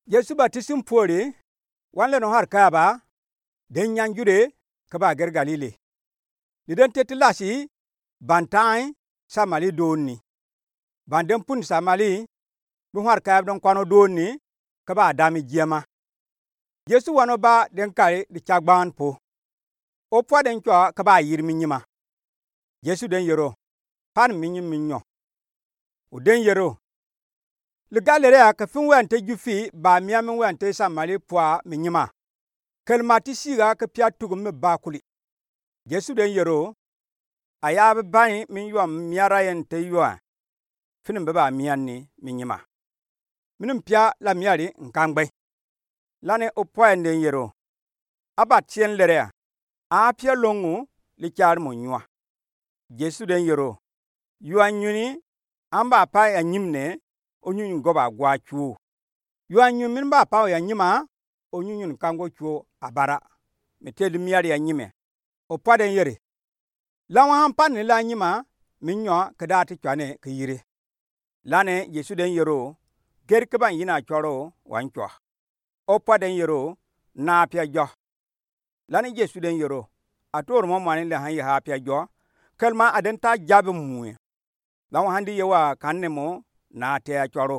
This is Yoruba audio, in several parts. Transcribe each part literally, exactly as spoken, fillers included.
Yesu ba tisin puori wanle no har kaya ba den yan jude ka ba ger Galili. Ni den teti lasi bantai samali donni. Banden pun samali bu har kaya don kwano donni ka ba dami jema. Yesu wano ba den kare di chagban po. Opwa den kwa ka ba yirmi nyima. Yesu den yero pan minyim minyo. O den yero le galere ya ka fin wan te jufi ba miya min wan te samali pwa minyima. Kelmati siga ka pya tugum me bakuli. Yesu den yero aya bani min yuam miyara yen te yuwa. Finin ba miyan ni minyima. Minin pya la miyari nkangbe. Lane opwa den yero abat chien lere ya. A pya longu li kyar mo nywa. Yesu den yero yuwa nyuni amba pa ya nyimne onyun goba gwa chuo. Yuwa nyumin ba pa ya nyima onyun kango chuo abara. Meteli miyari ya nyime. Opwa den yere. Lawa hampan ni la nyima minyo kadati chwane kiyire. Lane Yesu den yero ger keban yina choro wan chwa. Opwa den yero na pya jo. Lane Yesu den yero ator mo mani le han ya ha pya jo. Kelma adenta jabe muwe. Lawa handi yewa kanne mo na te a choro.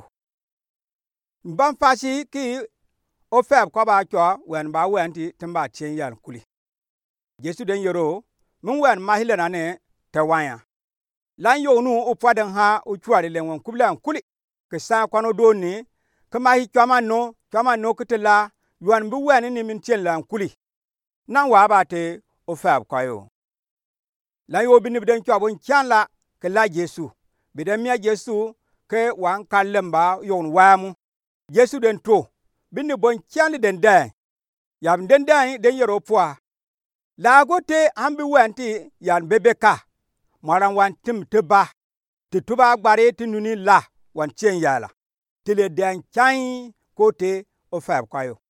Mban fasi ki o feb kwa ba chwa wen ba wen ti timba chen yan kuli. Yesu den yero mun wen mahile na ne te wanya. Lan yo nu opwa den ha o chwari le won kubla kuli. Ke sa kwano doni ke mahi chwama no chwama no kitela yuan bu wen ni min chen lan kuli. Nan wa ba te o feb kwa yo. Lan yo binib den chwa bon chan la ke la Yesu. Bidan miya Yesu ke wan kalemba yon wamu. Yesu den to. Bini bon chan den den. Yam den den den yero pwa. La gote ambi wanti yan bebeka. Mwaran wan tim teba. Ti tuba gbare ti nuni la wan chen yala. Tile den chan kote o fab kwayo.